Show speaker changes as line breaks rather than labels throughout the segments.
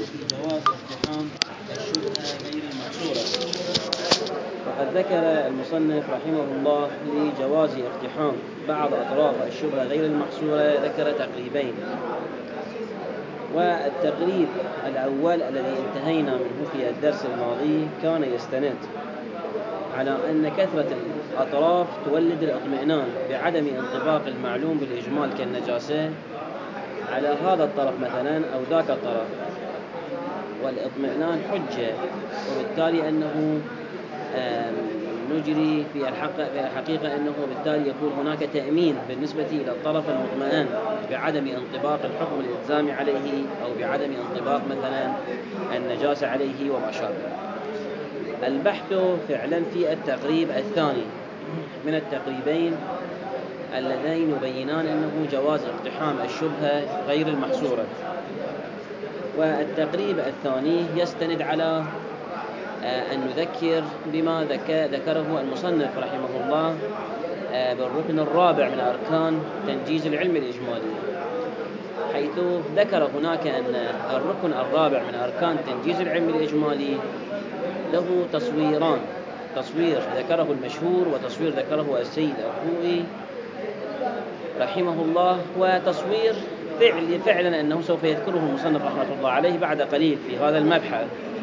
في جواز اقتحام الشبهة غير المحصورة. وقد ذكر المصنف رحمه الله لجواز اقتحام بعض أطراف الشبهة غير المحصورة ذكر تقريبين. والتقريب الأول الذي انتهينا منه في الدرس الماضي كان يستند على أن كثرة الأطراف تولد الاطمئنان بعدم انطباق المعلوم بالإجمال كالنجاسة على هذا الطرف مثلا أو ذاك الطرف، والاطمئنان حجة، وبالتالي أنه نجري في الحقيقة أنه بالتالي يكون هناك تأمين بالنسبة إلى الطرف المطمئن بعدم انطباق الحكم الإلزامي عليه أو بعدم انطباق مثلا النجاسة عليه وما شابه. البحث فعلا في التقريب الثاني من التقريبين اللذين يبينان أنه جواز اقتحام الشبهة غير المحصورة. والتقريب الثاني يستند على أن نذكر بما ذكره المصنف رحمه الله بالركن الرابع من أركان تنجيز العلم الإجمالي، حيث ذكر هناك أن الركن الرابع من أركان تنجيز العلم الإجمالي له تصويران: تصوير ذكره المشهور وتصوير ذكره السيد الخوئي رحمه الله، وتصوير فعلا أنه سوف يذكره المصنف رحمه الله عليه بعد قليل في هذا المبحث.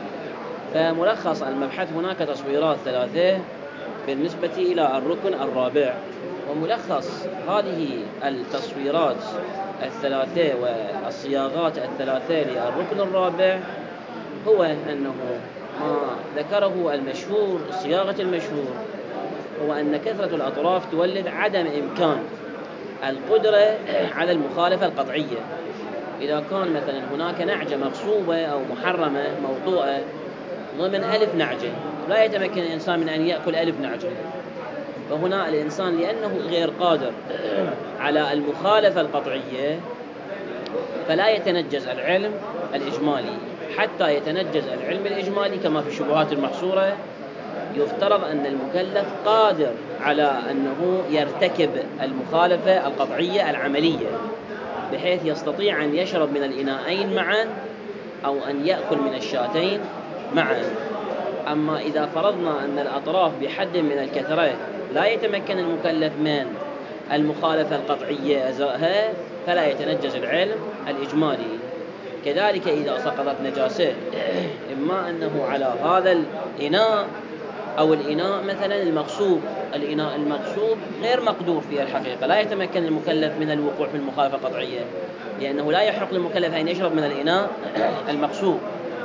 فملخص المبحث هناك تصويرات ثلاثة بالنسبة إلى الركن الرابع، وملخص هذه التصويرات الثلاثة والصياغات الثلاثة للركن الرابع هو أنه ما ذكره المشهور، صياغة المشهور، هو أن كثرة الأطراف تولد عدم إمكان القدرة على المخالفة القطعية. إذا كان مثلا هناك نعجة مغصوبة أو محرمة موضوعة ضمن ألف نعجة، لا يتمكن الإنسان من أن يأكل ألف نعجة، فهنا الإنسان لأنه غير قادر على المخالفة القطعية فلا يتنجز العلم الإجمالي. حتى يتنجز العلم الإجمالي كما في الشبهات المحصورة يفترض أن المكلف قادر على أنه يرتكب المخالفة القطعية العملية، بحيث يستطيع أن يشرب من الإناءين معا أو أن يأكل من الشاتين معا. أما إذا فرضنا أن الأطراف بحد من الكثرة لا يتمكن المكلف من المخالفة القطعية أزائها فلا يتنجز العلم الإجمالي. كذلك إذا سقطت نجاسة إما أنه على هذا الإناء أو الإناء مثلا المغصوب، الإناء المغصوب غير مقدور في الحقيقة، لا يتمكن المكلف من الوقوع في المخالفة القطعية، لأنه لا يحق للمكلف أن يشرب من الإناء المغصوب.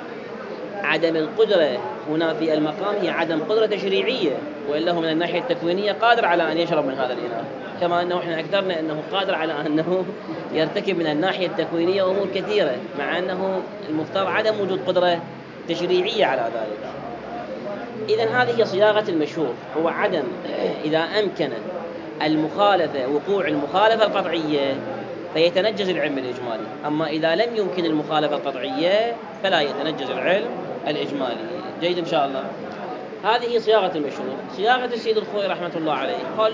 عدم القدرة هنا في المقام هي عدم قدرة تشريعية، وإلا هو من الناحية التكوينية قادر على أن يشرب من هذا الإناء، كما أنه إحنا أكثرنا أنه قادر على أنه يرتكب من الناحية التكوينية أمور كثيرة، مع أنه المفترض عدم وجود قدرة تشريعية على ذلك. إذن هذه هي صياغة المشهور، هو عدم إذا أمكن المخالفة وقوع المخالفة القطعية فيتنجز العلم الإجمالي، أما إذا لم يمكن المخالفة القطعية فلا يتنجز العلم الإجمالي. جيد إن شاء الله. هذه صياغة المشهور. صياغة السيد الخوئي رحمة الله عليه قال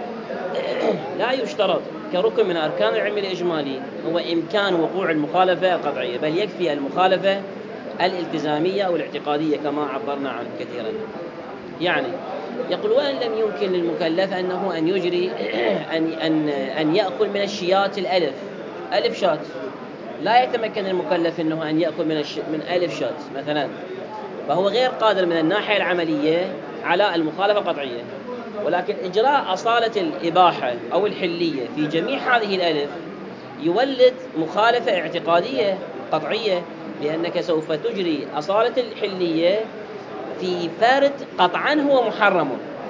لا يشترط كركن من أركان العلم الإجمالي هو إمكان وقوع المخالفة القطعية، بل يكفي المخالفة الالتزامية أو الاعتقادية كما عبرنا عنه كثيرا. يعني يقول وإن لم يمكن للمكلف أنه أن يجري أن يأكل من الشيات ألف شات، لا يتمكن المكلف أنه أن يأكل من ألف شات مثلا، فهو غير قادر من الناحية العملية على المخالفة القطعية. ولكن إجراء أصالة الإباحة أو الحلية في جميع هذه الألف يولد مخالفة اعتقادية قطعية، لأنك سوف تجري أصالة الحلية في فرد قطعا هو محرم،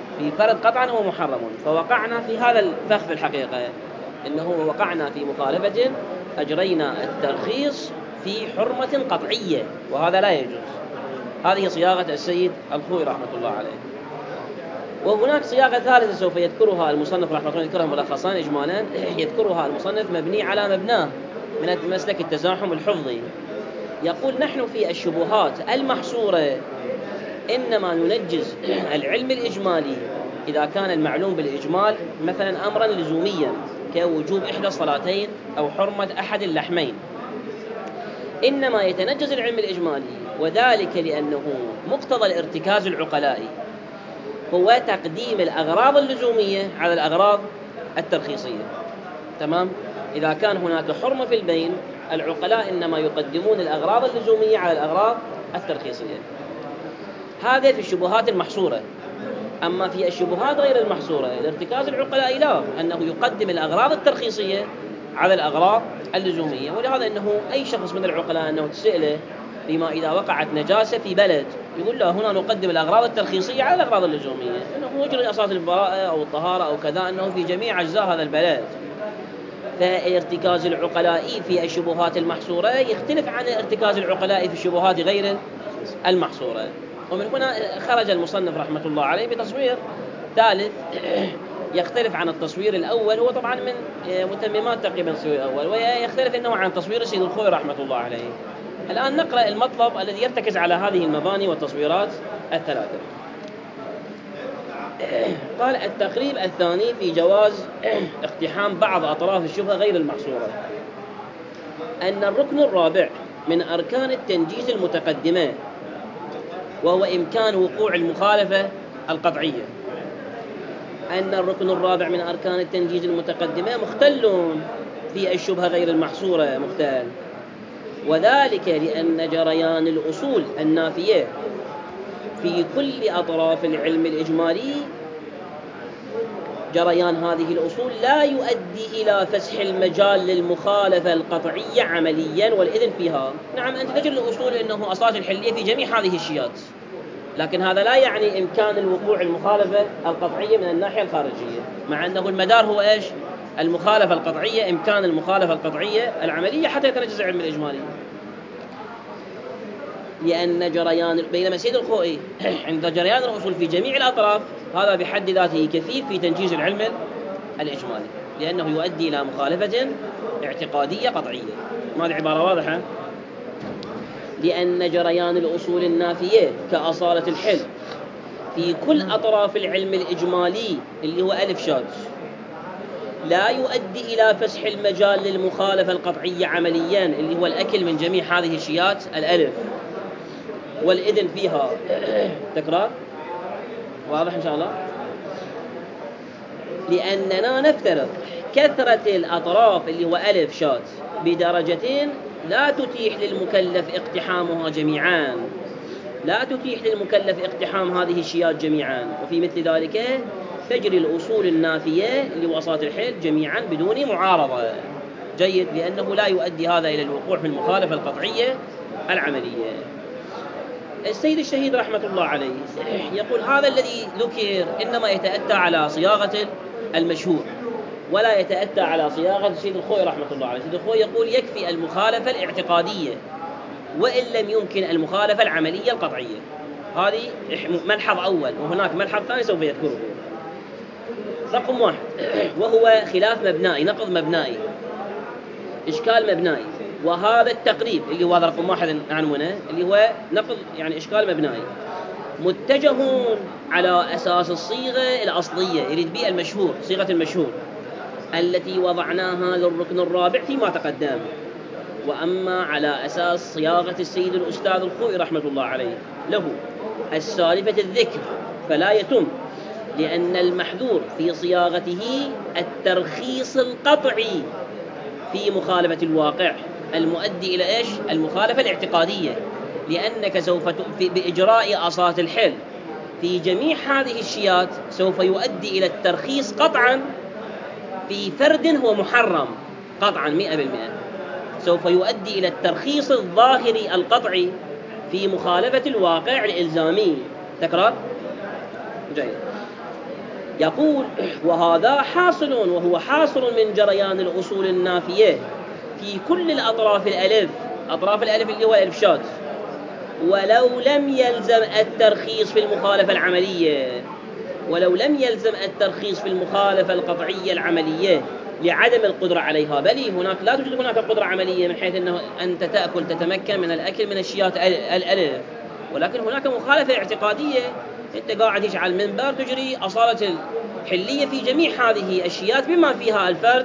فوقعنا في هذا الفخ في الحقيقة، إنه وقعنا في مخالفة أجرينا الترخيص في حرمة قطعية، وهذا لا يجوز. هذه صياغة السيد الخوئي رحمة الله عليه. وهناك صياغة ثالثة سوف يذكرها المصنف رحمه الله، يذكرها ملخصان إجمالا، يذكرها المصنف مبني على مبناه من مسلك التزاحم الحفظي. يقول نحن في الشبهات المحصورة إنما ننجز العلم الإجمالي إذا كان المعلوم بالإجمال مثلا أمرا لزوميا كوجوب إحدى الصلاتين أو حرمة أحد اللحمين. إنما يتنجز العلم الإجمالي، وذلك لأنه مقتضى الارتكاز العقلائي هو تقديم الأغراض اللزومية على الأغراض الترخيصية. تمام؟ إذا كان هناك حرمة في البين، العقلاء إنما يقدمون الأغراض اللزومية على الأغراض الترخيصية. هذا في الشبهات المحصورة. أما في الشبهات غير المحصورة، الارتكاز العقلائي لا، أنه يقدم الأغراض الترخيصية على الأغراض اللزومية. ولهذا أنه أي شخص من العقلاء أنه تسأله بما إذا وقعت نجاسة في بلد، يقول له هنا نقدم الأغراض الترخيصية على الأغراض اللزومية، أنه يجري أساس البراءة أو الطهارة أو كذا، أنه في جميع أجزاء هذا البلد. فارتكاز العقلاء في الشبهات المحصورة يختلف عن ارتكاز العقلاء في الشبهات غير المحصورة. ومن هنا خرج المصنف رحمة الله عليه بتصوير ثالث يختلف عن التصوير الأول. هو طبعا من متممات تقريبا التصوير الأول، ويختلف إنه عن تصوير سيد الخوي رحمة الله عليه. الآن نقرأ المطلب الذي يرتكز على هذه المباني والتصويرات الثلاثة. قال: التقريب الثاني في جواز اقتحام بعض أطراف الشبهة غير المحصورة، أن الركن الرابع من أركان التنجيز المتقدمة، وهو إمكان وقوع المخالفة القطعية. أن الركن الرابع من أركان التنجيز المتقدمة مختل في الشبهة غير المحصورة، مختل، وذلك لأن جريان الأصول النافية في كل أطراف العلم الإجمالي، جريان هذه الأصول لا يؤدي إلى فسح المجال للمخالفة القطعية عمليا والإذن فيها. نعم، أنت تجد الأصول أنه أساس الحلية في جميع هذه الشيات، لكن هذا لا يعني إمكان الوقوع المخالفة القطعية من الناحية الخارجية، مع أنه المدار هو إيش؟ المخالفة القطعية، إمكان المخالفة القطعية العملية حتى يتنجز العلم الإجمالي. لأن جريان، بينما سيد الخوئي عند جريان الأصول في جميع الأطراف، هذا بحد ذاته كفيل في تنجيز العلم الإجمالي، لأنه يؤدي إلى مخالفة اعتقادية قطعية. ما هذه عبارة واضحة؟ لأن جريان الأصول النافية كأصالة الحل في كل أطراف العلم الإجمالي اللي هو ألف شاد، لا يؤدي إلى فسح المجال للمخالفة القطعية عمليا، اللي هو الأكل من جميع هذه الشيات الألف والإذن فيها. تكرار واضح إن شاء الله؟ لأننا نفترض كثرة الأطراف اللي هو ألف شات بدرجتين لا تتيح للمكلف اقتحامها جميعا، لا تتيح للمكلف اقتحام هذه الشيات جميعا. وفي مثل ذلك تجري الأصول النافية اللي وصلت الحل جميعا بدون معارضة. جيد، لأنه لا يؤدي هذا إلى الوقوع في المخالفة القطعية العملية. السيد الشهيد رحمة الله عليه يقول هذا الذي ذكر إنما يتأتى على صياغة المشهور، ولا يتأتى على صياغة سيد الخوي رحمة الله عليه. سيد الخوي يقول يكفي المخالفة الاعتقادية وإن لم يمكن المخالفة العملية القطعية. هذه ملحظ أول، وهناك ملحظ ثاني سوف يذكره. رقم 1، وهو خلاف مبنائي، نقض مبنائي، إشكال مبنائي. وهذا التقريب اللي هو هذا رقم 1 عنوانه، اللي هو نقض يعني إشكال مبنائي، متجهون على أساس الصيغة الأصلية، يريد بها المشهور، صيغة المشهور التي وضعناها للركن الرابع فيما تقدم. وأما على أساس صياغة السيد الأستاذ الخوئي رحمة الله عليه له السالفة الذكر فلا يتم، لأن المحذور في صياغته الترخيص القطعي في مخالفة الواقع المؤدي إلى إيش؟ المخالفة الاعتقادية. لأنك سوف بإجراء أصالة الحل في جميع هذه الشيات سوف يؤدي إلى الترخيص قطعا في فرد هو محرم قطعا 100%، سوف يؤدي إلى الترخيص الظاهري القطعي في مخالفة الواقع الإلزامي. تكرار جيد. يقول وهذا حاصل، وهو حاصل من جريان الأصول النافية في كل الأطراف الألف، أطراف الألف اللي هو الإرشاد، ولو لم يلزم الترخيص في المخالفة العملية، ولو لم يلزم الترخيص في المخالفة القطعية العملية لعدم القدرة عليها. بل هناك لا توجد هناك قدرة عملية من حيث أنه أنت تأكل تتمكن من الأكل من الشيات الألف، ولكن هناك مخالفة اعتقادية. أنت قاعد على المنبر تجري أصالة الحلية في جميع هذه الشيات بما فيها الفرد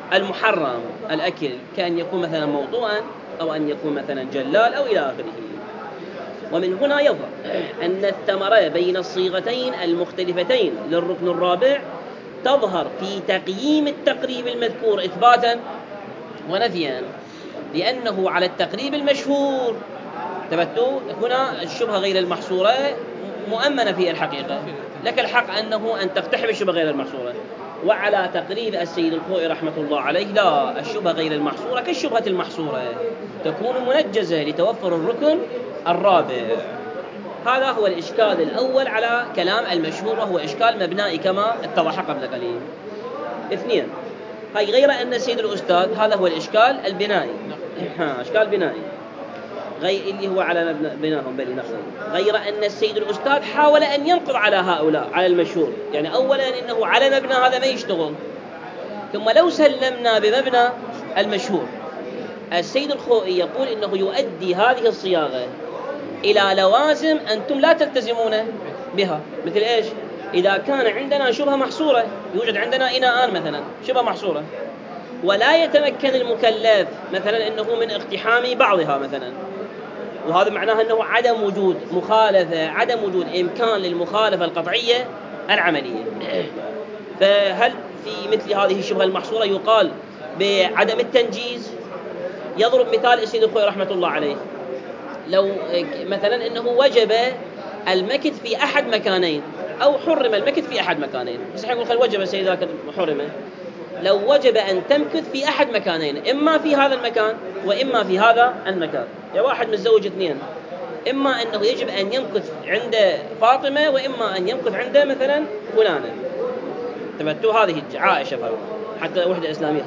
المحرم الأكل، كأن يكون مثلا موضوعا أو أن يكون مثلا جلال أو إلى آخره. ومن هنا يظهر أن الثمرة بين الصيغتين المختلفتين للركن الرابع تظهر في تقييم التقريب المذكور إثباتا ونفيا، لأنه على التقريب المشهور تبتو هنا الشبهة غير المحصورة مؤمنة في الحقيقة، لك الحق أنه أن تقتحم الشبهة غير المحصورة. وعلى تقريب السيد الخوئي رحمة الله عليه لا، الشبهة غير المحصورة كالشبهة المحصورة تكون منجزة لتوفر الركن الرابع. هذا هو الإشكال الأول على كلام المشهور، وهو إشكال مبنائي كما اتضح قبل قليل. اثنين، هاي غير أن السيد الأستاذ، هذا هو الإشكال البنائي، إشكال بنائي اللي هو على بناهم بني نقل. غير أن السيد الأستاذ حاول أن ينقض على هؤلاء على المشهور، يعني أولا إنه على مبنى هذا ما يشتغل، ثم لو سلمنا بمبنى المشهور، السيد الخوئي يقول إنه يؤدي هذه الصياغة إلى لوازم أنتم لا تلتزمون بها. مثل إيش؟ إذا كان عندنا شبهة محصورة، يوجد عندنا إناءان مثلا شبهة محصورة، ولا يتمكن المكلف مثلا أنه من اقتحام بعضها مثلا، وهذا معناه أنه عدم وجود مخالفة، عدم وجود إمكان للمخالفة القطعية العملية. فهل في مثل هذه الشبهة المحصورة يقال بعدم التنجيز؟ يضرب مثال السيد الخوئي رحمة الله عليه، لو مثلا أنه وجب المكث في أحد مكانين أو حرم المكث في أحد مكانين، بس يقول خل وجب السيد ذاك حرمه. لو وجب أن تمكث في أحد مكانين، إما في هذا المكان وإما في هذا المكان، يعني واحد متزوج اثنين، إما أنه يجب أن يمكث عند فاطمة وإما أن يمكث عند مثلا فلانة، تبتو هذه عائشة فرضا، حتى وحدة إسلامية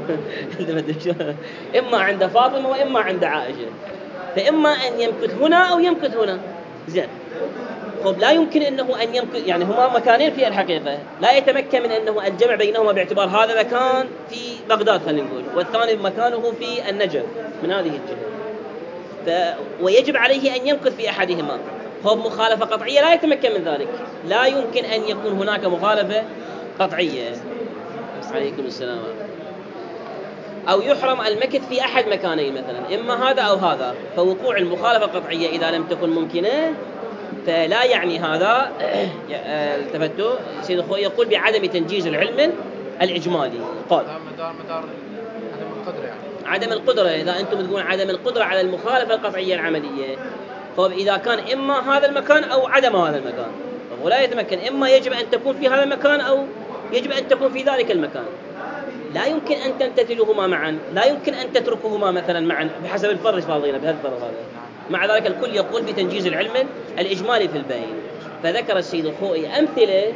إما عند فاطمة وإما عند عائشة، فإما أن يمكث هنا أو يمكث هنا. زين، خب لا يمكن أنه أن يمكث، يعني هما مكانين في الحقيقة، لا يتمكن من أنه الجمع بينهما باعتبار هذا مكان في بغداد خلينا نقول والثاني مكانه في النجف من هذه الجهة، ويجب عليه أن يمكث في أحدهما. خب مخالفة قطعية لا يتمكن من ذلك، لا يمكن أن يكون هناك مخالفة قطعية. عليكم السلام. أو يحرم المكث في أحد مكانين مثلا، إما هذا أو هذا، فوقوع المخالفة القطعية إذا لم تكن ممكنة فلا يعني هذا التفتو. سيد الخوئي يقول بعدم تنجيز العلم الإجمالي. قال
مدار عدم القدرة، يعني
عدم القدرة، إذا أنتم تقولون عدم القدرة على المخالفة القطعية العملية، طيب إذا كان إما هذا المكان أو عدم هذا المكان، ولا يتمكن، إما يجب أن تكون في هذا المكان أو يجب أن تكون في ذلك المكان، لا يمكن أن تمتثلهما معا، لا يمكن أن تتركهما مثلا معا بحسب الفرق فاضينا بهذا الفرق هذا. مع ذلك الكل يقول بتنجيز العلم الإجمالي في البين. فذكر السيد الخوئي أمثلة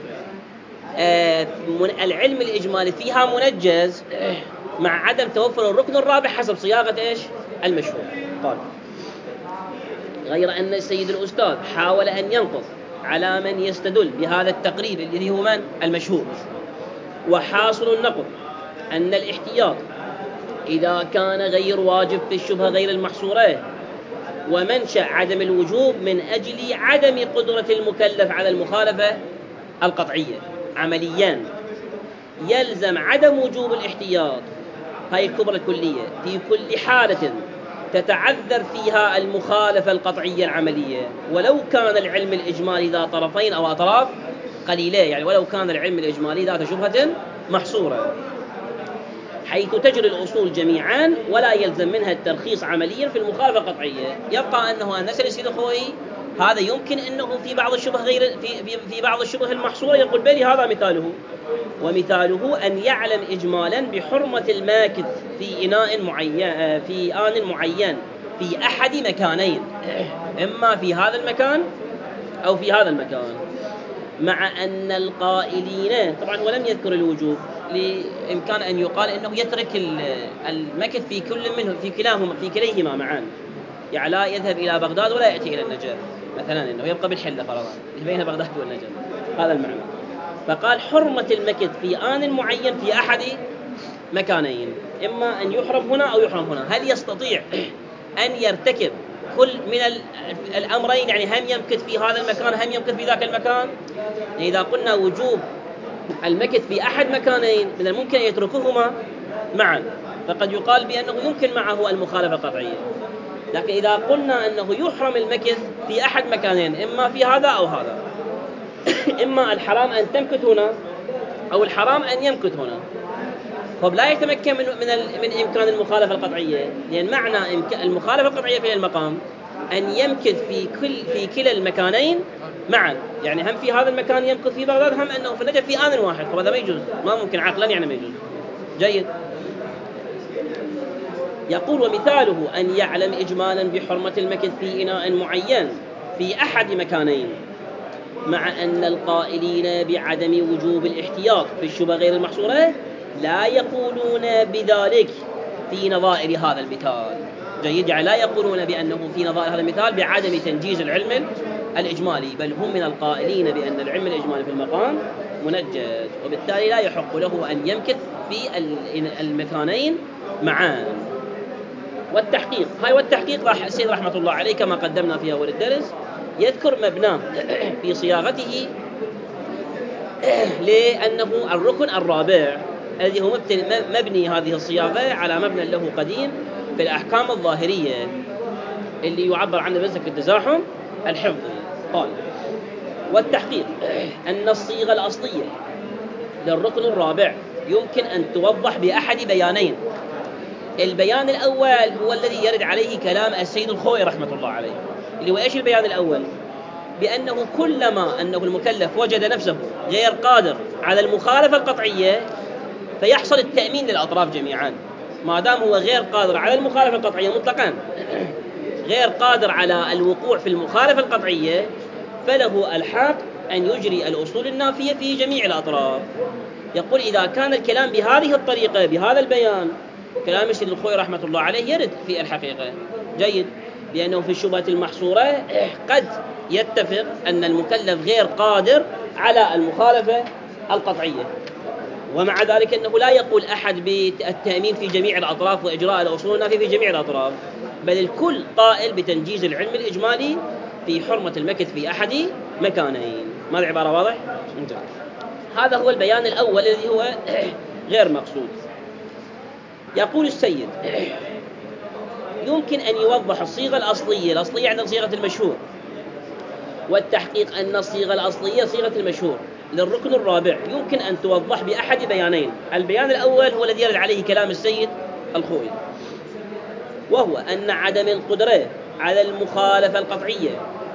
العلم الإجمالي فيها منجز مع عدم توفر الركن الرابع حسب صياغة إيش؟ المشهور. قال غير أن السيد الأستاذ حاول أن ينقض على من يستدل بهذا التقريب الذي هو من؟ المشهور. وحاصل النقض أن الاحتياط إذا كان غير واجب في الشبهة غير المحصورة، ومنشأ عدم الوجوب من أجل عدم قدرة المكلف على المخالفة القطعية عمليا، يلزم عدم وجوب الاحتياط، هاي الكبرى الكلية، في كل حالة تتعذر فيها المخالفة القطعية العملية، ولو كان العلم الإجمالي ذا طرفين أو أطراف قليلة، يعني ولو كان العلم الإجمالي ذات شبهة محصورة، حيث تجري الأصول جميعا ولا يلزم منها الترخيص عمليا في المخالفة القطعية. يبقى أنه النسل السيد الخوئي هذا يمكن أنه في بعض الشبه غير في بعض الشبه المحصورة يقول بلي هذا مثاله، ومثاله أن يعلم إجمالا بحرمة الماكث في إناء معين في آن معين في أحد مكانين، إما في هذا المكان أو في هذا المكان، مع أن القائلين طبعا ولم يذكر الوجوب لإمكان أن يقال أنه يترك المكث في كل منهم في كليهما معا، يعني لا يذهب إلى بغداد ولا يأتي إلى النجف مثلا، أنه يبقى بالحلة فرضا بين بغداد والنجف، هذا المعنى. فقال حرمة المكث في آن معين في أحد مكانين، إما أن يحرم هنا أو يحرم هنا. هل يستطيع أن يرتكب كل من الأمرين، يعني هم يمكث في هذا المكان هم يمكث في ذاك المكان؟ إذا قلنا وجوب المكث في أحد مكانين من الممكن أن يتركهما معا، فقد يقال بأنه يمكن معه المخالفة القطعية. لكن إذا قلنا أنه يحرم المكث في أحد مكانين، إما في هذا أو هذا، إما الحرام أن تمكث هنا أو الحرام أن يمكث هنا، فلا يتمكن من إمكان المخالفة القطعية، لأن معنى المخالفة القطعية في المقام أن يمكث في كلا المكانين معا، يعني هم في هذا المكان يمكث في بغداد، هم أنه في النجف في آن واحد، فهذا ما يجوز، ما ممكن عقلا، يعني ما يجوز. جيد. يقول ومثاله أن يعلم إجمالا بحرمة المكث في إناء معين في أحد مكانين، مع أن القائلين بعدم وجوب الاحتياط في الشبه غير المحصورة لا يقولون بذلك في نظائر هذا المثال. جيد، يعني لا يقولون بأنه في نظائر هذا المثال بعدم تنجيز العلم الإجمالي، بل هم من القائلين بأن العلم الإجمالي في المقام منجز، وبالتالي لا يحق له أن يمكث في المكانين معا. والتحقيق، والتحقيق السيد رحمة الله عليه كما قدمنا في أول الدرس يذكر مبناه في صياغته، لأنه الركن الرابع الذي هو مبني هذه الصياغة على مبنى له قديم في الأحكام الظاهرية اللي يعبر عنه بس في التزاحم الحفظي. قال والتحقيق أن الصيغة الأصلية للركن الرابع يمكن أن توضح بأحد بيانين. البيان الأول هو الذي يرد عليه كلام السيد الخوئي رحمة الله عليه، اللي هو إيش البيان الأول؟ بأنه كلما أنه المكلف وجد نفسه غير قادر على المخالفة القطعية فيحصل التأمين للأطراف جميعا. ما دام هو غير قادر على المخالفة القطعية مطلقا، غير قادر على الوقوع في المخالفة القطعية، فله الحق أن يجري الأصول النافية في جميع الأطراف. يقول إذا كان الكلام بهذه الطريقة بهذا البيان، كلام السيد الخوئي رحمة الله عليه يرد في الحقيقة. جيد، لأنه في الشبهة المحصورة قد يتفق أن المكلف غير قادر على المخالفة القطعية، ومع ذلك أنه لا يقول أحد بالتأمين في جميع الأطراف وإجراء الأصول النافية في جميع الأطراف، بل الكل قائل بتنجيز العلم الإجمالي في حرمة المكث في أحد مكانين. ما العبارة واضح؟ هذا هو البيان الأول الذي هو غير مقصود. يقول السيد يمكن أن يوضح الصيغة الأصلية عند صيغة المشهور، والتحقيق أن الصيغة الأصلية صيغة المشهور للركن الرابع يمكن أن توضح بأحد بيانين. البيان الأول هو الذي يرد عليه كلام السيد الخوئي، وهو أن عدم القدرة على المخالفة القطعية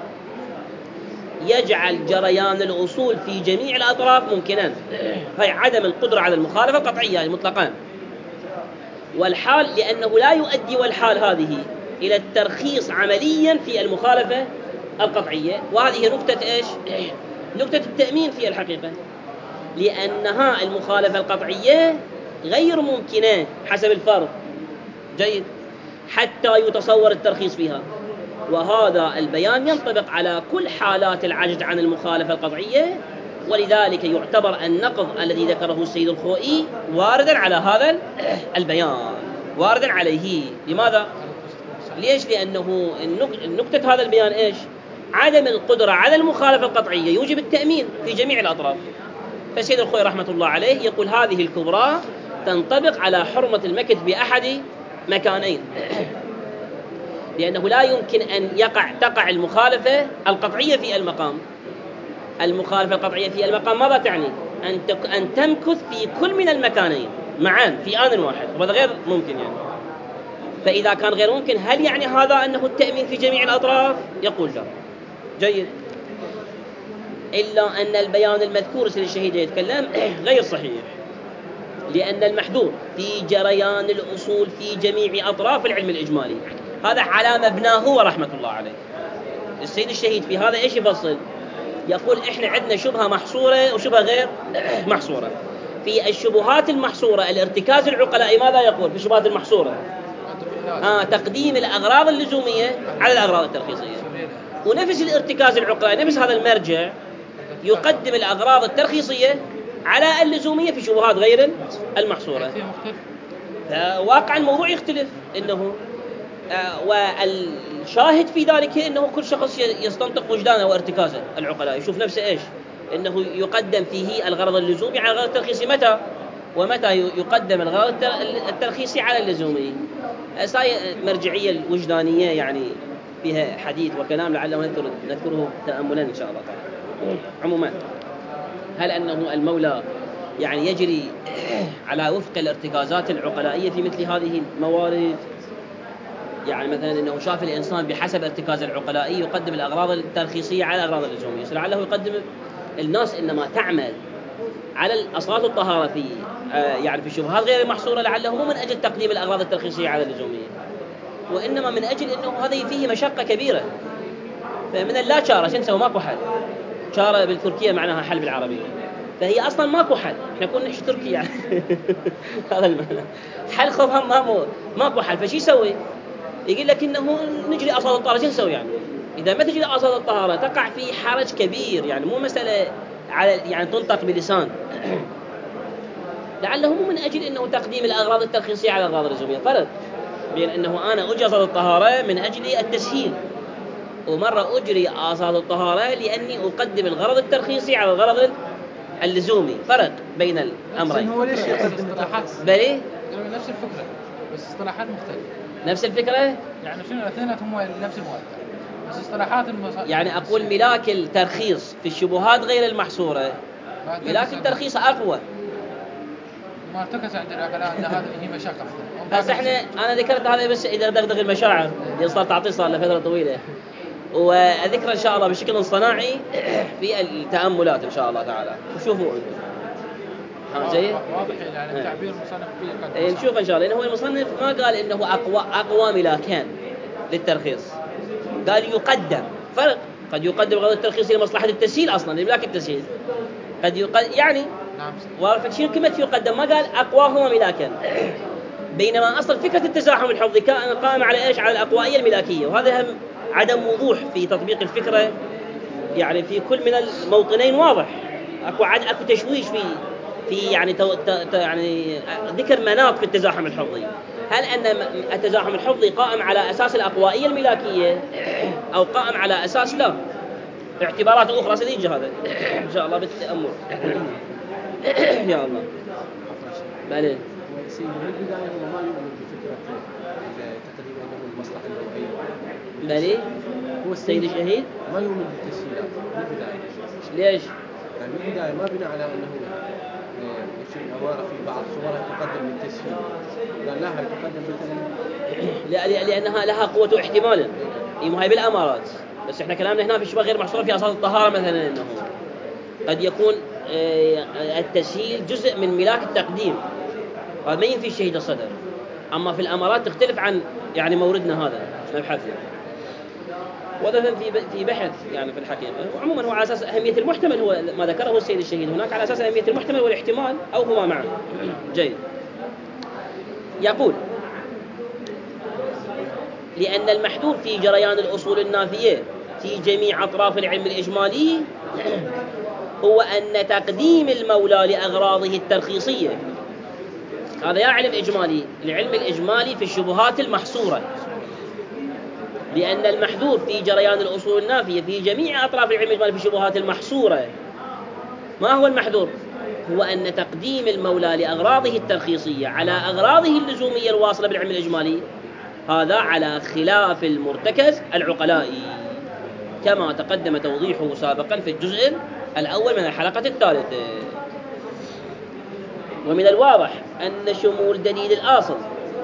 يجعل جريان الأصول في جميع الأطراف ممكنا، هي عدم القدرة على المخالفة القطعية مطلقا، والحال لأنه لا يؤدي والحال هذه إلى الترخيص عمليا في المخالفة القطعية. وهذه نقطة إيش؟ نقطة التأمين في الحقيقة، لأنها المخالفة القطعية غير ممكنة حسب الفرض. جيد، حتى يتصور الترخيص فيها، وهذا البيان ينطبق على كل حالات العجز عن المخالفة القطعية، ولذلك يعتبر النقض الذي ذكره السيد الخوئي واردا على هذا البيان، واردا عليه. لماذا؟ ليش؟ لأنه النقطة هذا البيان إيش؟ عدم القدرة على المخالفة القطعية يوجب التأمين في جميع الأطراف. فالسيد الخوئي رحمة الله عليه يقول هذه الكبرى تنطبق على حرمة المكث بأحد مكانين، لأنه لا يمكن أن تقع المخالفة القطعية في المقام. المخالفة القطعية في المقام ماذا تعني؟ أن تمكث في كل من المكانين معا في آن واحد، وهذا غير ممكن يعني. فإذا كان غير ممكن، هل يعني هذا أنه التأمين في جميع الأطراف؟ يقول لا. جيد، إلا أن البيان المذكور سيد الشهيد يتكلم غير صحيح، لأن المحذور في جريان الأصول في جميع أطراف العلم الإجمالي، هذا على مبناه هو رحمة الله عليه. السيد الشهيد في هذا إيش يفصل؟ يقول إحنا عندنا شبهة محصورة وشبهة غير محصورة. في الشبهات المحصورة الارتكاز العقلاء ماذا يقول في الشبهات المحصورة؟ تقديم الأغراض اللزومية على الأغراض الترخيصية. ونفس الارتكاز العقلاء، نفس هذا المرجع، يقدم الأغراض الترخيصية على اللزومية في شبهات غير المحصورة. واقع الموضوع يختلف، إنه والشاهد في ذلك إنه كل شخص يستنطق وجدانه وارتكازه العقلاء، يشوف نفسه إيش؟ إنه يقدم فيه الغرض اللزومي على الغرض الترخيصي. متى؟ ومتى يقدم الغرض الترخيصي على اللزومي. هاي مرجعية الوجدانية يعني فيها حديث وكلام لعله نذكره تأملا إن شاء الله تعالى. عموما هل أنه المولى يعني يجري على وفق الارتكازات العقلائية في مثل هذه الموارد؟ يعني مثلا أنه شاف الإنسان بحسب ارتكاز العقلائي يقدم الأغراض الترخيصية على الأغراض اللزومية، لعله يقدم. الناس إنما تعمل على الأصوات الطهارة في يعني في الشبهات غير المحصورة لعله مو من أجل تقديم الأغراض الترخيصية على اللزومية، وإنما من أجل أنه هذا فيه مشقة كبيرة. فمن اللا شارة شو نسوي؟ ماكو حل. شارة بالتركية معناها حل بالعربية، فهي أصلا ماكو حل. إحنا كنا نحكي تركي يعني هذا المعنى. حل خوفهم ماكو حل. فشي يسوي؟ يقول لك إنه نجري أصوات الطهارة. شو نسوي يعني؟ إذا ما تجري أصوات الطهارة تقع في حرج كبير، يعني مو مسألة على يعني تنطق بلسان لعله مو من أجل أنه تقديم الأغراض الترخيصية على الأغراض اللزومية. فرق بين أنه أنا أجري أصوات الطهارة من أجل التسهيل، ومرة أجري أصوات الطهارة لأني أقدم الغرض الترخيصي على الغرض اللزومي. فرق بين الأمرين.
هو ليش يقدم اصطلاحات؟
بلي
نفس الفكرة بس اصطلاحات مختلفة.
نفس الفكرة
يعني شنو الاثنين هم نفس المؤثر بس اصطلاحات
يعني أقول ملاك الترخيص في الشبهات غير المحصورة، ملاك الترخيص أقوى.
ما ارتكز عند العقلاء هذا هي مشاكل.
بس أنا ذكرت هذا بس إذا دغدغ المشاعر صار لفترة طويلة، وذكر إن شاء الله بشكل صناعي في التأملات إن شاء الله تعالى. وشوفوا جيد
واضح يعني تعبير المصنف فيه
نشوف إن شاء الله. لأنه هو المصنف ما قال إنه أقوى ملاكان للترخيص، قال يقدم. فرق، قد يقدم غرض الترخيص لمصلحة التسهيل أصلا لملاك التسهيل، قد يقدم يعني واضح شنو كلمة يقدم. ما قال أقواهما ملاكا، بينما أصل فكرة التزاحم الحفظي كان قائم على إيش؟ على الأقوائية الملاكية، وهذا هم عدم وضوح في تطبيق الفكرة يعني في كل من الموطنين واضح. أكو تشويش في يعني يعني ذكر مناط في التزاحم الحفظي. هل أن التزاحم الحفظي قائم على أساس الأقوائية الملاكية أو قائم على أساس لا اعتبارات أخرى سنيجي هذا إن شاء الله بالتأمل يا الله. بله
سيدي من البداية هو ما يؤمن بفكرة تقديم أنه المصلحة النوعية.
بله هو السيد الشهيد
ما يؤمن بالتسهيلات من البداية.
ليش؟
يعني من البداية ما بناء على أنه يصير الأمارة في بعض صورها تقدم للتسهيل، قال لا هي تقدم مثلا
لأنها لها قوة احتمال. هي بالأمارات، بس احنا كلامنا هنا في الشبه غير محصورة في أصل الطهارة مثلا، أنه قد يكون التسهيل جزء من ملاك التقديم، هذا ما ينفي الشهيد الصدر. أما في الأمارات تختلف عن يعني موردنا هذا نبحث فيه، وهذا في بحث يعني في الحقيقة. وعموما هو على أساس أهمية المحتمل هو ما ذكره السيد الشهيد هناك، على أساس أهمية المحتمل والاحتمال أو هما معا. جيد. يقول لأن المحذور في جريان الأصول النافية في جميع أطراف العلم الإجمالي هو أن تقديم المولى لأغراضه الترخيصية، هذا يا علم إجمالي، العلم الإجمالي في الشبهات المحصورة. لأن المحذور في جريان الأصول النافية في جميع أطراف العلم الإجمالي في الشبهات المحصورة، ما هو المحذور؟ هو أن تقديم المولى لأغراضه الترخيصية على أغراضه اللزومية الواصلة بالعلم الإجمالي هذا على خلاف المرتكز العقلائي، كما تقدم توضيحه سابقا في الجزء الأول من الحلقة الثالثة. ومن الواضح أن شمول دليل الأصل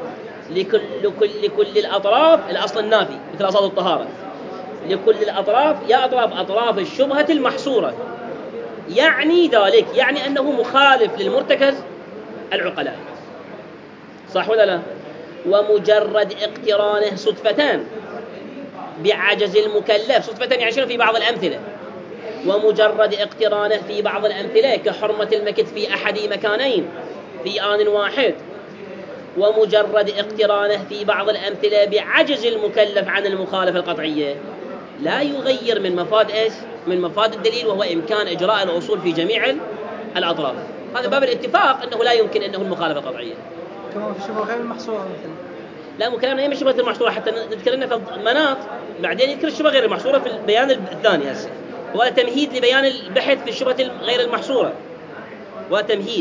لكل الأطراف، الأصل النافي مثل أصل الطهارة، لكل الأطراف يا أطراف الشبهة المحصورة، يعني ذلك يعني أنه مخالف للمرتكز العقلائي، صح ولا لا؟ ومجرد اقترانه صدفتان بعجز المكلف، صدفتان يعني شنو؟ في بعض الأمثلة، ومجرد اقترانه في بعض الأمثلة كحرمة المكث في أحد مكانين في آن واحد، ومجرد اقترانه في بعض الأمثلة بعجز المكلف عن المخالفة القطعية لا يغير من مفاد إيش؟ من مفاد الدليل، وهو إمكان إجراء الأصول في جميع الأطراف. هذا باب الاتفاق أنه لا يمكن أنه المخالفة القطعية.
كما في شبه غير المحصورة مثلا.
لا مو كلامنا يم الشبهة المحصورة حتى نذكرنا في المناط، بعدين يذكر الشبهة غير المحصورة في البيان الثاني هسه، وهذا تمهيد لبيان البحث في الشبهة غير المحصورة، وتمهيد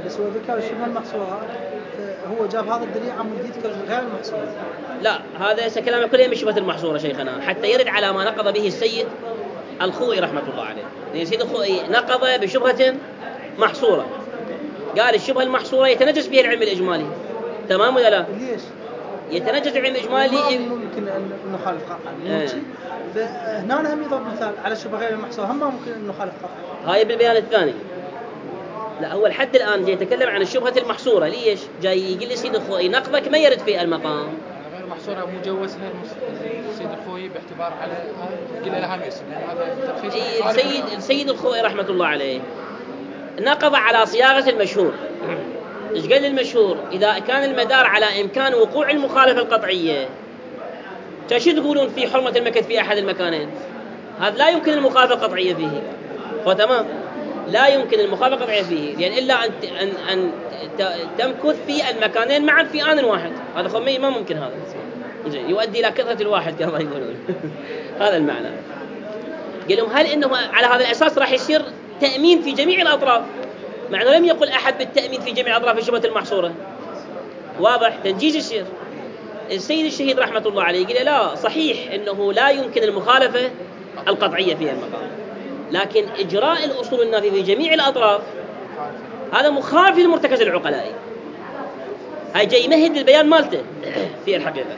بس هو ذكر الشبهة المحصورة، هو جاب هذا الدليل عم يذكر غير المحصورة.
لا، هذا كلام كله من شبهة المحصورة شيخنا، حتى يرد على ما نقض به السيد الخوئي رحمة الله عليه. لأن السيد الخوئي نقض بشبهة محصورة، قال الشبهة المحصورة يتنجس فيها العلم الإجمالي. تمام ولا لا؟
ليش؟
يتنجس العلم الإجمالي.
ما ممكن أن نخالف قطعا. هنا هم يضرب مثال على الشبهة غير المحصورة، هم ما ممكن أن نخالف قطعا.
هاي بالبيان الثاني. لا، هو الحد الآن جاي يتكلم عن الشبهة المحصورة. ليش؟ جاي يقول لي السيد الخوئي نقضك ما يرد في المقام.
غير محصورة مجوزها السيد الخوئي باعتبار على قل لها اسم، هذا تلخيص.
السيد الخوئي رحمة الله عليه نقض على صياغة المشهور. إيش قال المشهور؟ إذا كان المدار على إمكان وقوع المخالفة القطعية، شو تقولون في حرمة المكث في أحد المكانين؟ هذا لا يمكن المخالفة القطعية فيه. فتمام، لا يمكن المخالفة القطعية فيه، لأن إلا أن تمكث في المكانين معا في آن واحد. هذا خمي ما ممكن، هذا يؤدي إلى كثرة الواحد كما يقولون. هذا المعنى. قال لهم هل إنه على هذا الأساس راح يصير تأمين في جميع الأطراف؟ مع أنه لم يقل أحد بالتأمين في جميع الأطراف في الشبهة المحصورة. واضح تنجيز الشير. السيد الشهيد رحمة الله عليه قال لا، صحيح إنه لا يمكن المخالفة القطعية في المقام، لكن إجراء الأصول النافية في جميع الأطراف هذا مخالف للمرتكز العقلائي. هاي جاي يمهد البيان مالته في الحقيقة.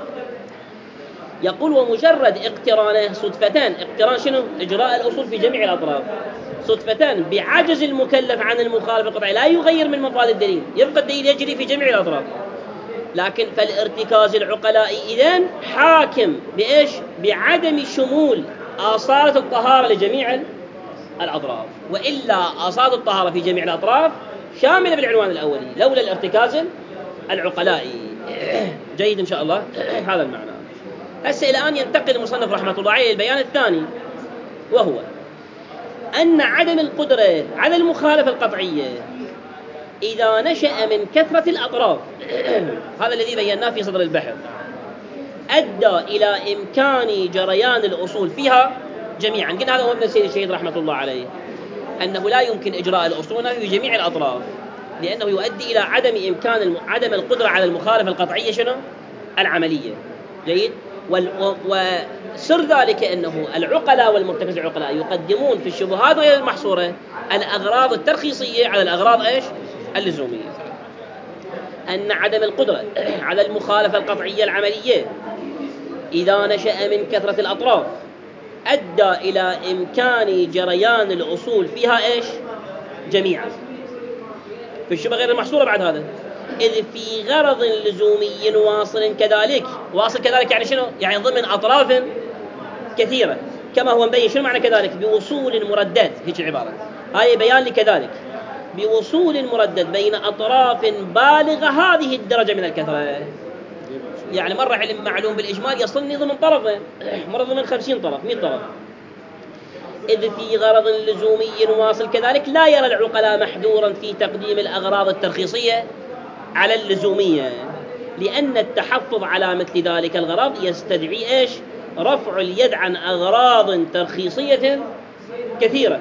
يقول ومجرد اقترانه صدفتان، اقتران شنو؟ إجراء الأصول في جميع الأطراف، صدفتان بعجز المكلف عن المخالفة القطعية لا يغير من مفاد الدليل، يبقى الدليل يجري في جميع الأطراف. لكن فالارتكاز العقلائي إذن حاكم بإيش؟ بعدم شمول آصالة الطهارة لجميع الأطراف، وإلا آصالة الطهارة في جميع الأطراف شاملة بالعنوان الأولي لولا الارتكاز العقلائي. جيد إن شاء الله. هذا المعنى. هسه الآن ينتقل المصنف رحمة الله عليه البيان الثاني، وهو أن عدم القدرة على المخالفة القطعية إذا نشأ من كثرة الأطراف هذا الذي بيناه في صدر البحث، أدى إلى إمكان جريان الأصول فيها جميعا. قلنا هذا هو ابن السيد الشهيد رحمة الله عليه، أنه لا يمكن إجراء الأصول في جميع الأطراف، لأنه يؤدي إلى عدم القدرة على المخالفة القطعية شنو؟ العملية. جيد. وسر ذلك أنه العقلاء والمرتكز العقلاء يقدمون في الشبهات غير المحصورة الأغراض الترخيصية على الأغراض إيش؟ اللزومية. أن عدم القدرة على المخالفة القطعية العملية إذا نشأ من كثرة الأطراف أدى إلى إمكان جريان الأصول فيها إيش؟ جميعا في الشبهة غير المحصورة. بعد هذا إذ في غرض لزومي واصل كذلك. واصل كذلك يعني شنو؟ يعني ضمن أطراف كثيرة، كما هو مبين. شنو معنى كذلك؟ بوصول مردد. هيك العبارة، هاي بيان لكذلك بوصول مردد بين أطراف بالغة هذه الدرجة من الكثرة. يعني مرة علم معلوم بالإجمال يصلني ضمن طرفين، مرة ضمن 50 طرف 100 طرف. إذ في غرض لزومي واصل كذلك لا يرى العقلاء محذورا في تقديم الأغراض الترخيصية على اللزومية، لأن التحفظ على مثل ذلك الغرض يستدعي إيش؟ رفع اليد عن أغراض ترخيصية كثيرة.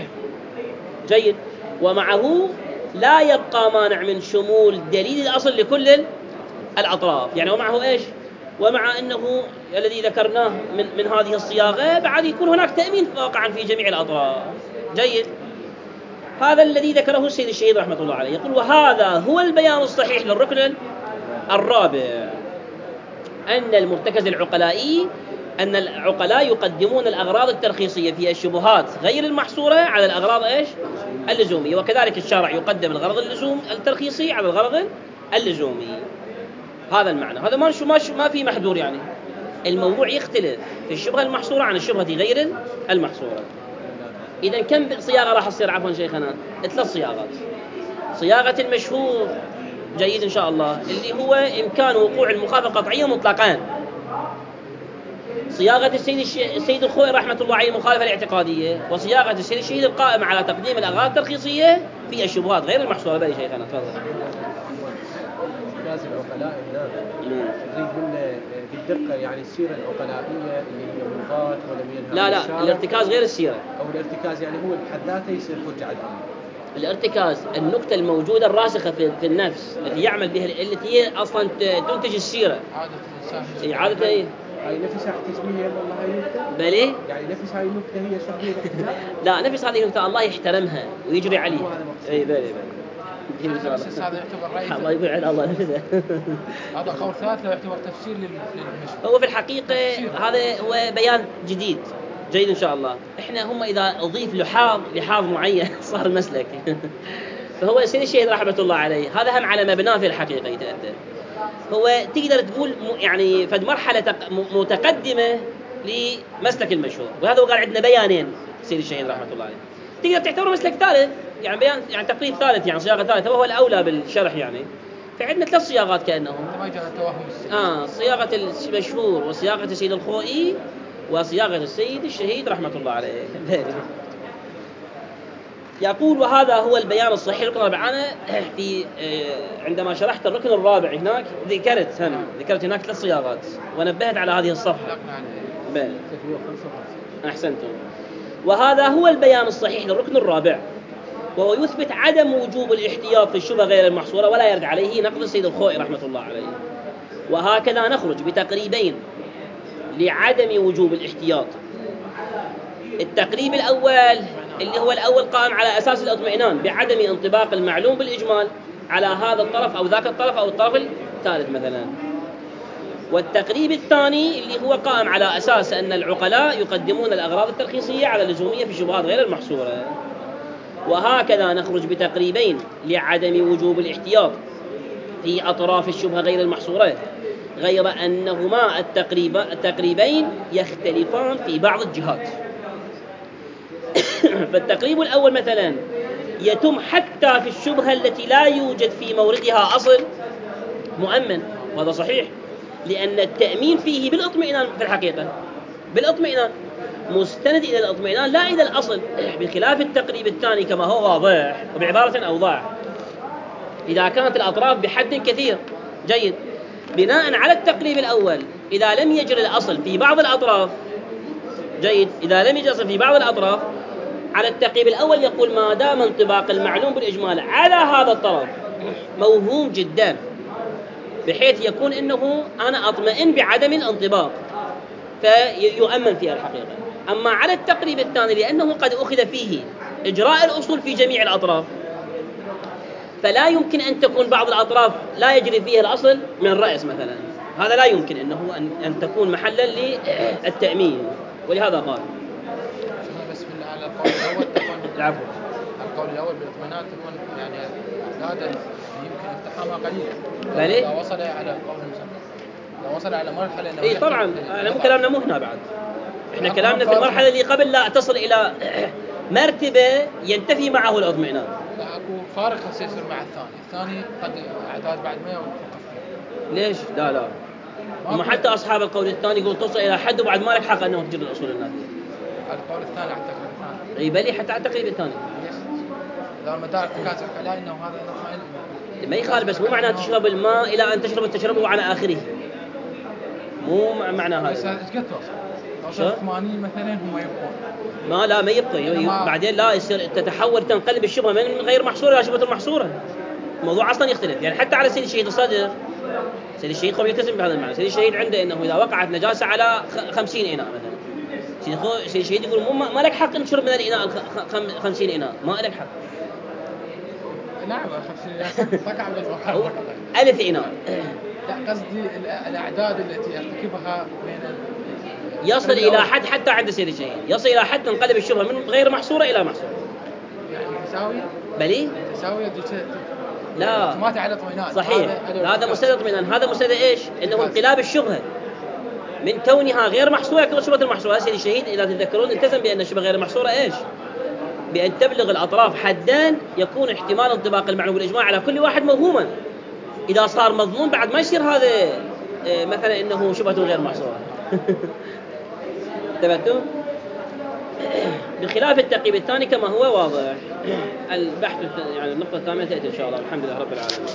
جيد. ومعه لا يبقى مانع من شمول دليل الأصل لكل الأطراف. يعني ومعه إيش؟ ومع أنه الذي ذكرناه من هذه الصياغة بعد يكون هناك تأمين واقعا في جميع الأطراف. جيد. هذا الذي ذكره السيد الشهيد رحمة الله عليه. يقول وهذا هو البيان الصحيح للركن الرابع، أن المرتكز العقلائي أن العقلاء يقدمون الأغراض الترخيصية في الشبهات غير المحصورة على الأغراض إيش؟ اللزومية، وكذلك الشارع يقدم الغرض الترخيصي على الغرض اللزومي. هذا المعنى. هذا ما في محذور. يعني الموضوع يختلف في الشبهة المحصورة عن الشبهة غير المحصورة. إذا كم صياغة راح تصير؟ عفوا شيخنا 3 صياغات. صياغة المشهور جيد إن شاء الله اللي هو إمكان وقوع المخالفة القطعية مطلقا. صياغة السيد الخوئي رحمة الله عليه المخالفة الاعتقادية. وصياغة السيد الشهيد القائمة على تقديم الأغراض الترخيصية في الشبهات غير المحصورة. بأي شيخنا تفضل.
ارتكاز العقلاء النافع تريد منه بالدقة يعني السيرة العقلائية اللي هي ملغاة ولم ينهى.
لا الارتكاز غير السيرة.
أو الارتكاز يعني هو بحد ذاته يصير حجة على الأمر.
الارتكاز النكتة الموجودة الراسخة في النفس التي يعمل بها التي هي أصلا تنتج السيرة.
عادة الإنسان
أي عادة إيه؟
هاي نفس تشبيه والله هاي نكتة.
بلي؟
يعني نفس هاي النكتة هي شبيه الاحتمال.
لا نفس هذه النكتة الله يحترمها ويجري عليه. أي بلي.
بس هذا يعتبر رأي.
الله يقول على الله نفسه.
هذا قول ثالث يعتبر تفسير للمشهور.
هو في الحقيقة هذا هو بيان جديد جيد إن شاء الله. إحنا هم إذا أضيف لحاظ معين صار المسلك. فهو سيد الشهيد رحمة الله عليه هذا هم على مبناه في الحقيقة يتأثر. هو تقدر تقول يعني فد مرحلة متقدمة لمسلك المشهور، وهذا قال عندنا بيانين سيد الشهيد رحمة الله عليه. تقدر تعتبره مسلك ثالث يعني بيان يعني تقريب ثالث يعني صياغة ثالثة وهو الأولى بالشرح يعني. فعندنا 3 صياغات كأنهم
ما جاء التوهم
صياغة المشهور وصياغة السيد الخوئي وصياغة السيد الشهيد رحمة الله عليه. يقول وهذا هو البيان الصحيح الركن الرابع. أنا في عندما شرحت الركن الرابع هناك ذكرت هناك 3 صياغات ونبهت على هذه الصفحة. أحسنتم. وهذا هو البيان الصحيح للركن الرابع، وهو يثبت عدم وجوب الاحتياط في الشبهة غير المحصورة ولا يرد عليه نقد السيد الخوئي رحمة الله عليه. وهكذا نخرج بتقريبين لعدم وجوب الاحتياط. التقريب الأول اللي هو الأول قائم على أساس الاطمئنان بعدم انطباق المعلوم بالإجمال على هذا الطرف أو ذاك الطرف أو الطرف الثالث مثلا. والتقريب الثاني اللي هو قائم على أساس أن العقلاء يقدمون الأغراض التلخيصية على اللزومية في الشبهات غير المحصورة. وهكذا نخرج بتقريبين لعدم وجوب الاحتياط في أطراف الشبهة غير المحصورة، غير أنهما التقريبين يختلفان في بعض الجهات. فالتقريب الأول مثلا يتم حتى في الشبهة التي لا يوجد في موردها أصل مؤمن، وهذا صحيح لأن التأمين فيه بالاطمئنان في الحقيقة بالاطمئنان مستند إلى الاطمئنان لا إلى الأصل، بخلاف التقريب الثاني كما هو واضح وبعبارة أوضح إذا كانت الأطراف بحد كثير. جيد. بناء على التقريب الأول إذا لم يجري الأصل في بعض الأطراف جيد إذا لم يجري الأصل في بعض الأطراف على التقريب الأول يقول ما دام انطباق المعلوم بالإجمال على هذا الطرف موهوم جدا بحيث يكون إنه أنا أطمئن بعدم الانطباق فيؤمن فيها الحقيقة. أما على التقريب الثاني لأنه قد أخذ فيه إجراء الأصول في جميع الأطراف فلا يمكن أن تكون بعض الأطراف لا يجري فيها الأصل من الرأس مثلا، هذا لا يمكن إنه أن تكون محلا للتأمين. ولهذا قال
بس على القول الأول تكون
العفو
القول الأول بالاطمئنان تكون يعني هذا يمكن اقتحامها قليلا.
بلي
لو وصل على القول المسمى لو وصل على مرحلة إنه
إيه طبعا كلامنا مو هنا بعد. إحنا كلامنا في المرحلة اللي قبل لا تصل إلى مرتبة ينتفي معه الاطمئنان.
أكو فارق يصير مع الثاني قد أعداد بعد ما يوقف.
ليش؟ لا هم حتى أصحاب القول الثاني يقول توصل إلى حد وبعد ما لك حق أنه تجري الأصول الناتجة.
القول الثاني على التقريب الثاني.
إيه بلي حتى على التقريب الثاني.
لو المدار تكاثر على إنه هذا
ما يخالف بس مو معناه تشرب الماء إلى أن تشربه على آخره. مو معنى هذا.
بس إيش قد توصل 80 مثلا هم يبقون.
ما يبقى بعدين لا يصير تتحول تنقلب الشبهة من غير محصورة إلى شبهة محصورة. الموضوع أصلا يختلف يعني حتى على سيد الشهيد الصدر. سيد الشهيد قوي يلتزم بهذا المعنى. سيد الشهيد عنده إنه إذا وقعت نجاسة على 50 إناء مثلا سيد الشهيد يقول ما لك حق أن تشرب من الإناء 50 إناء ما لك حق.
نعم 50 تقع بالمحرم
1000 إناء.
لا قصدي الأعداد التي يرتكبها بين
يصل إلى حد حتى عند سيد الشهيد يصل إلى حد تنقلب الشبهة من غير محصورة إلى محصورة.
يعني تساوية.
بلي
تساوية
لا
ما تعلق اطمئنان.
صحيح هذا مستند اطمئنان. هذا مستند إيش إنه انقلاب الشبهة من كونها غير محصورة كل شبهة المحصورة. سيد الشهيد إذا تتذكرون التزم بأن الشبهة غير محصورة إيش بأن تبلغ الأطراف حدان يكون احتمال انطباق المعلوم بالإجماع على كل واحد موهوما. إذا صار مضمون بعد ما يصير هذا مثلا إنه شبهة غير محصورة. تبتم بخلاف التقريب الثاني كما هو واضح. البحث يعني النقطة الثامنة تأتي إن شاء الله. الحمد لله رب العالمين.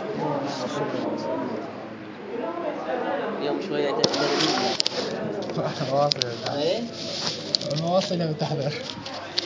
اليوم شوية
المواصلة بتحضر